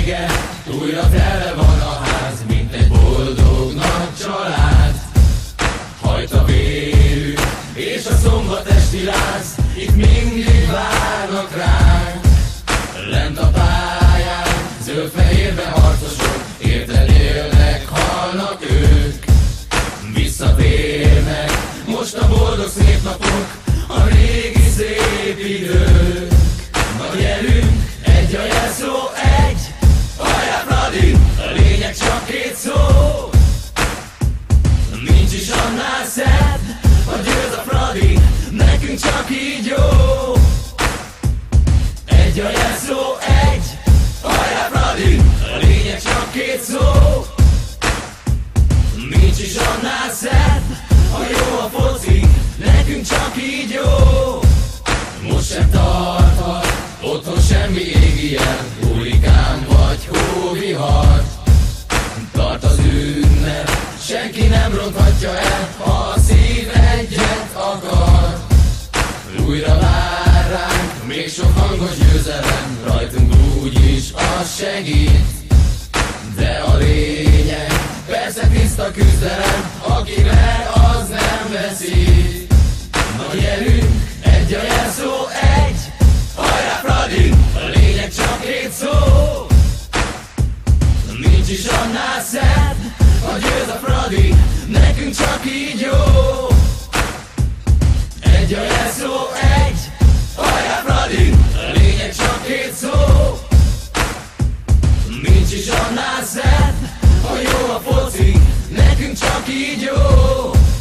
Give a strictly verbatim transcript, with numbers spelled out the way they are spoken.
vége, újra tele van a ház, mint egy boldog nagy család. Hajt a vérünk, és a szombatesti láz, itt mindig várnak ránk. Lent a pályán, zöld-fehérben harcosok, érted élnek, halnak ők. Visszatérnek, most a boldog szép napok, a régi szép idők. Na gyerünk, egy a jelszó, egy, hajrá Fradi, a lényeg csak két szó. Nincs is annál szebb, ha győz a Fradi, nekünk csak így jó. Egy a jelszó, egy, hajrá Fradi, a lényeg csak két szó. Nincs is annál szebb, ha jó a foci, nekünk csak így jó. Most sem tarthat, otthon semmi égi jel, hurikán vagy hóvihar. Tart az ünnep, senki nem ronthatja el, ha a szív egyet akar. Újra vár ránk, még sok hangos győzelem, rajtunk úgyis az segít. De a lényeg, persze tiszta küzdelem, aki ver, az nem veszít. Na gyerünk, egy a jelszó, egy, hajrá Fradi, a lényeg csak két szó. Nincs is annál szebb, ha győz a Fradi, nekünk csak így jó. Egy a jelszó, egy, hajrá Fradi, a lényeg csak két szó. Nincs is annál szebb, ha jó a foci, nekünk csak így jó.